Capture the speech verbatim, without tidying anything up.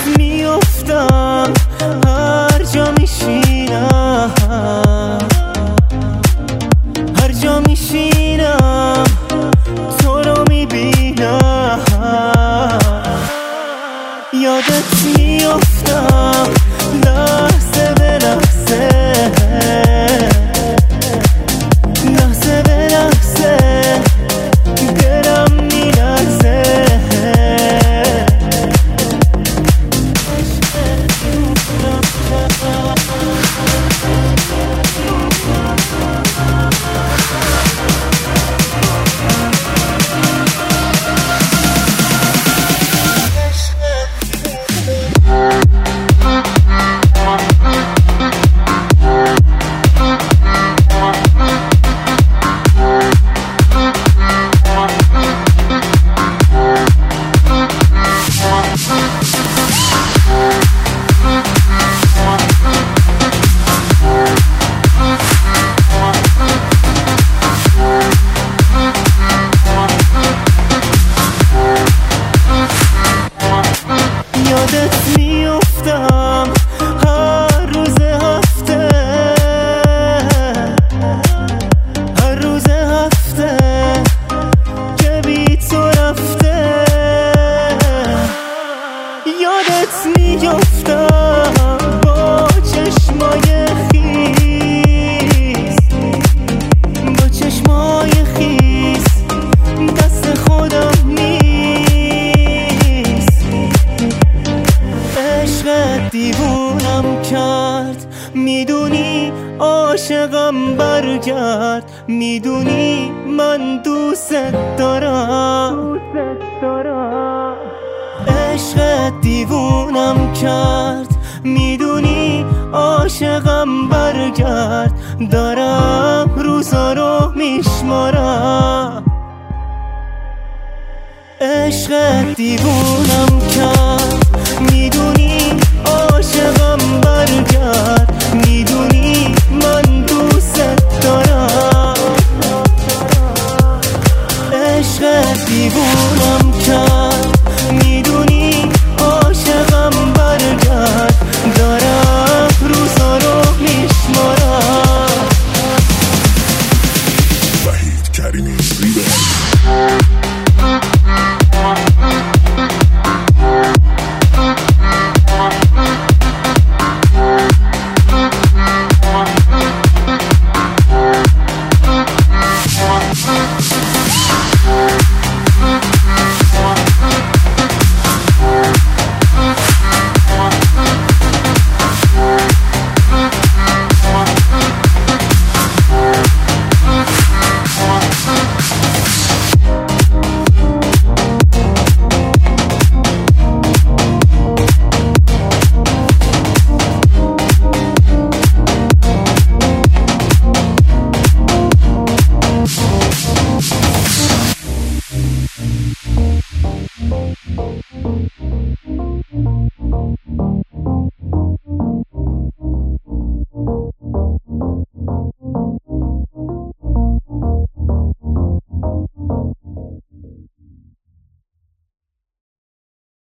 میافتم هر جا میشینم، هر جا میشینم تو رو میبینم، یادت میافتم لحظه به لحظه، لحظه به لحظه دلم میلرزه. یادت میافتم هر روز هفته، هر روز هفته که بی تو رفته. یادت میافتم با چشمای خیس، با چشمای خیس دست خودم دیوونم کرد، میدونی عاشقم برگرد، میدونی من دوست دارم، عشق دیوونم کرد، میدونی عاشقم برگرد، دارم روزا رو میشمارم، عشق دیوونم کرد.